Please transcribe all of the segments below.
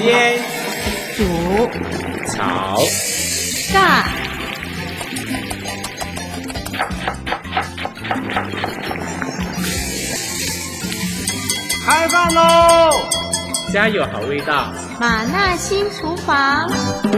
天煮草尬开饭喽！家有好味道， 马纳新厨房。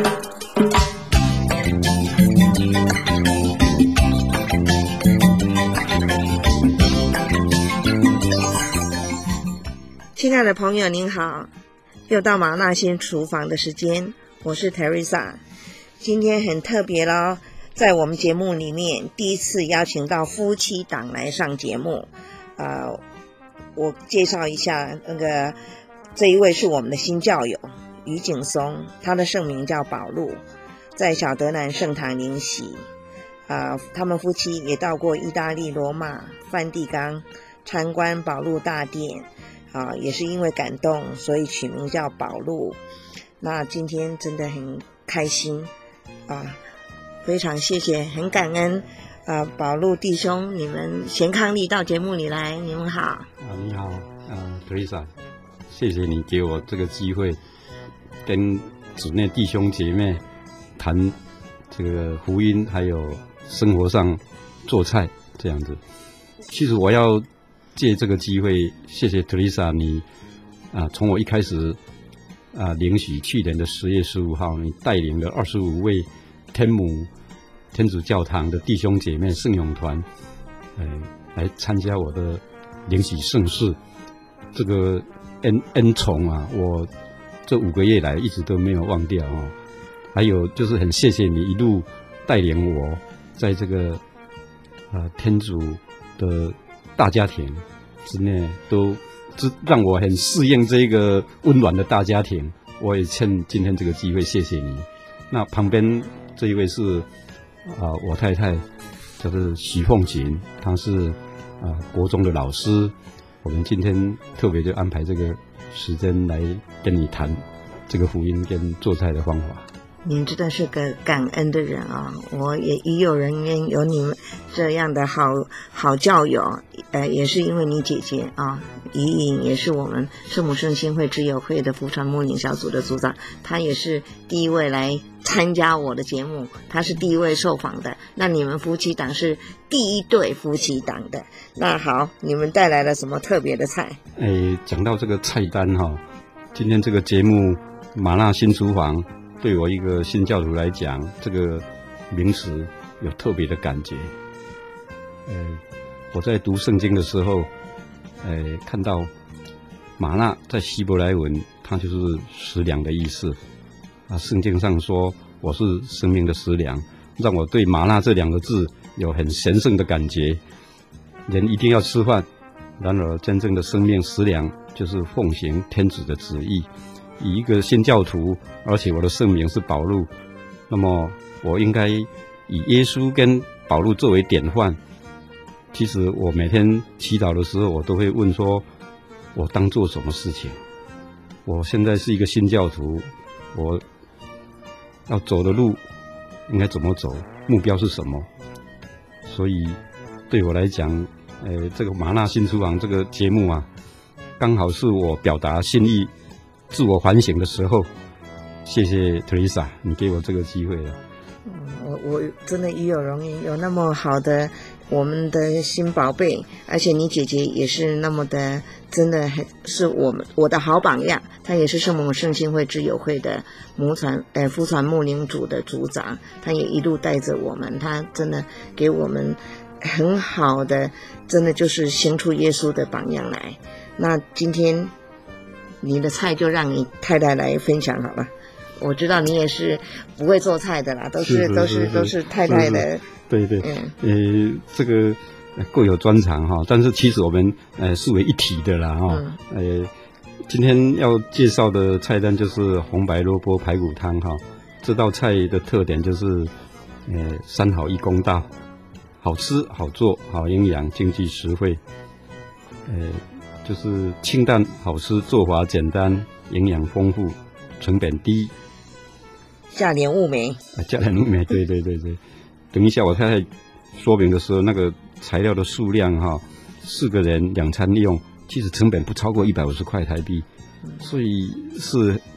亲爱的朋友您好，又到马纳新厨房的时间，我是 Teresa。 今天很特别咯，在我们节目里面第一次邀请到夫妻档来上节目。我介绍一下，这一位是我们的新教友于景松，他的圣名叫宝路，在小德兰圣堂灵洗。他们夫妻也到过意大利罗马、梵蒂冈参观宝路大殿。也是因为感动，所以取名叫宝路。那今天真的很开心非常谢谢，很感恩宝路弟兄，你们贤伉俪到节目里来，你们好。 你好Teresa， 谢谢你给我这个机会，跟主内弟兄姐妹谈这个福音，还有生活上做菜这样子。其实我要借这个机会，谢谢 Teresa 你从我一开始灵洗去年的10月15号，你带领了25位天母天主教堂的弟兄姐妹圣咏团，来参加我的灵洗圣事。这个恩宠我这5个月来一直都没有忘掉还有就是很谢谢你一路带领我在这个天主的大家庭之内，都让我很适应这个温暖的大家庭。我也趁今天这个机会谢谢你。那旁边这一位是我太太，叫做许凤琴，她是国中的老师。我们今天特别就安排这个时间来跟你谈这个福音跟做菜的方法。 您真的是个感恩的人我也与有人缘，有你们这样的好教友，也是因为你姐姐怡颖，也是我们圣母圣心会之友会的福传牧灵小组的组长，她也是第一位来参加我的节目，她是第一位受访的。那你们夫妻档是第一对夫妻档的。那好，你们带来了什么特别的菜？ 讲到这个菜单今天这个节目马纳新厨房，对我一个新教徒来讲，这个名词有特别的感觉。我在读圣经的时候，看到玛纳在希伯来文，它就是食粮的意思。圣经上说我是生命的食粮，让我对玛纳这2个字有很神圣的感觉。人一定要吃饭，然而真正的生命食粮就是奉行天主的旨意。以一个新教徒，而且我的圣名是保禄，那么我应该以耶稣跟保禄作为典范。其实我每天祈祷的时候，我都会问说，我当做什么事情？我现在是一个新教徒，我要走的路应该怎么走？目标是什么？所以对我来讲，这个马纳新厨房这个节目刚好是我表达心意、自我反省的时候。谢谢 Teresa， 你给我这个机会了。 我真的与有荣焉，有那么好的我们的新宝贝，而且你姐姐也是那么的，真的是我的好榜样。她也是圣母圣心会之友会的福传牧灵组的组长，她也一路带着我们，她真的给我们很好的，真的就是行出耶稣的榜样来。那今天你的菜就让你太太来分享好了。我知道你也是不会做菜的啦，都是太太的。 对，这个各有专长但是其实我们视为一体的啦今天要介绍的菜单就是红白萝卜排骨汤这道菜的特点就是3好1公道，好吃好做好营养经济实惠。就是清淡好吃，做法简单，营养丰富，成本低， 价廉物美。 价廉物美，对。等一下我太太说明的时候，那个材料的数量4个人2餐用，其实成本不超过150块台币，所以是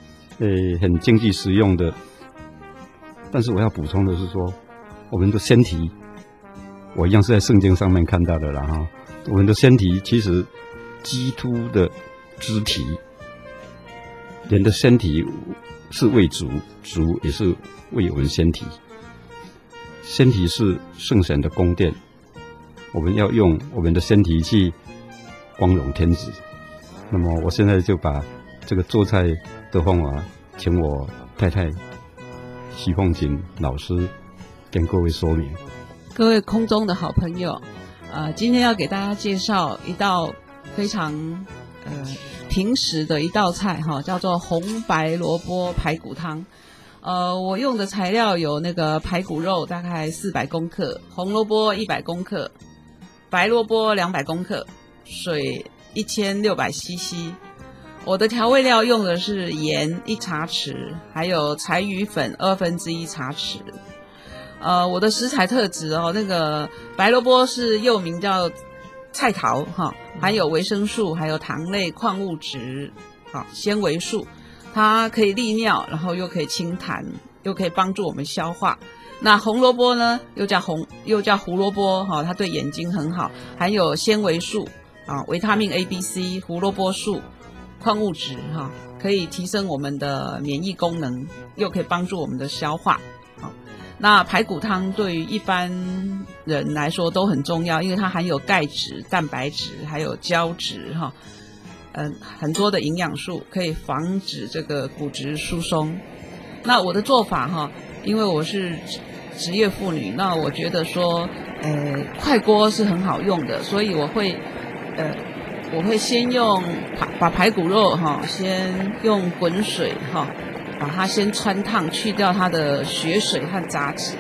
很经济实用的。但是我要补充的是说，我们的身体，我一样是在圣经上面看到的啦哈。我们的身体其实基督的肢体，人的身体是为主，主也是为我们身体。身体是圣神的宫殿，我们要用我们的身体去光荣天子。那么我现在就把这个做菜的方法，请我太太徐凤琴老师跟各位说明。 各位空中的好朋友，今天要给大家介绍一道非常平时的一道菜哈，叫做红白萝卜排骨汤。我用的材料有那个排骨肉大概400公克，红萝卜100公克，白萝卜200公克，水1600 cc。我的调味料用的是盐1茶匙，还有柴鱼粉1/2茶匙。我的食材特质那个白萝卜是又名叫菜桃哈，含有维生素，还有糖类、矿物质，纤维素。它可以利尿，然后又可以清痰，又可以帮助我们消化。那红萝卜呢，又叫胡萝卜哈，它对眼睛很好，含有纤维素维他命 A、B、C、胡萝卜素、矿物质哈，可以提升我们的免疫功能，又可以帮助我们的消化。那排骨汤对于一般人来说都很重要，因为它含有钙质、蛋白质，还有胶质哈。很多的营养素可以防止这个骨质疏松。那我的做法哈，因为我是职业妇女，那我觉得说，快锅是很好用的，所以我会先把排骨肉哈，先用滚水哈，把它先汆烫，去掉它的血水和杂质。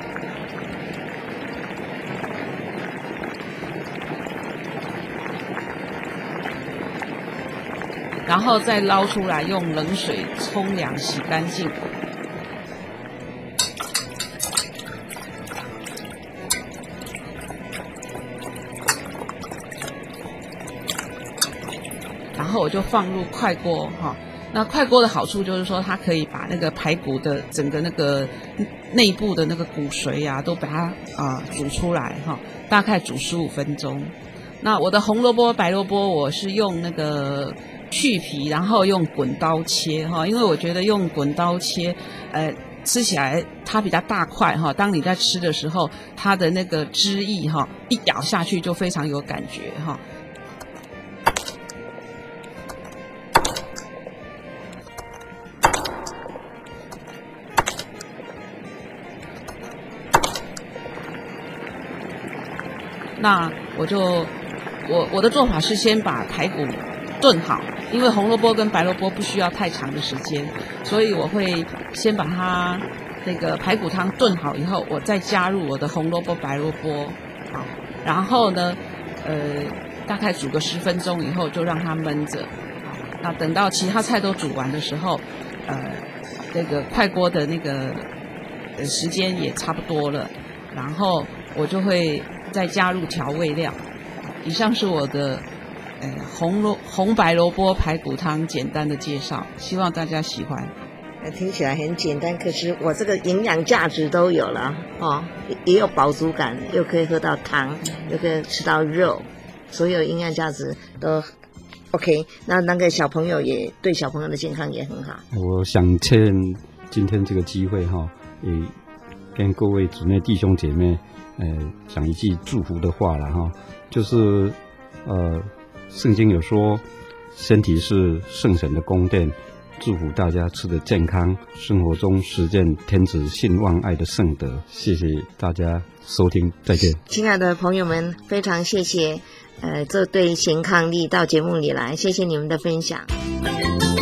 然后再捞出来，用冷水冲凉洗干净。然后我就放入快锅哈。那快锅的好处就是说，它可以把那个排骨的整个那个内部的那个骨髓啊，都把它煮出来哈，大概煮15分钟。那我的红萝卜、白萝卜，我是用那个去皮，然后用滚刀切哈，因为我觉得用滚刀切，吃起来它比较大块哈。当你在吃的时候，它的那个汁液哈，一咬下去就非常有感觉哈。那我的做法是先把排骨炖好，因为红萝卜跟白萝卜不需要太长的时间，所以我会先把它那个排骨汤炖好以后，我再加入我的红萝卜、白萝卜，好，然后呢，大概煮个10分钟以后就让它焖着，好，那等到其他菜都煮完的时候，那个快锅的那个时间也差不多了，然后我就会再加入调味料。以上是我的红白萝卜排骨汤简单的介绍，希望大家喜欢。 听起来很简单，可是我这个营养价值都有了哦，也有饱足感，又可以喝到汤，又可以吃到肉，所有营养价值都 OK。那个小朋友也对小朋友的健康也很好。 我想趁今天这个机会哈，也跟各位主内弟兄姐妹讲一句祝福的话了哈，就是圣经有说身体是圣神的宫殿，祝福大家吃得健康，生活中实践天子信望爱的圣德。谢谢大家收听，再见。 亲爱的朋友们，非常谢谢这对贤伉俪到节目里来，谢谢你们的分享。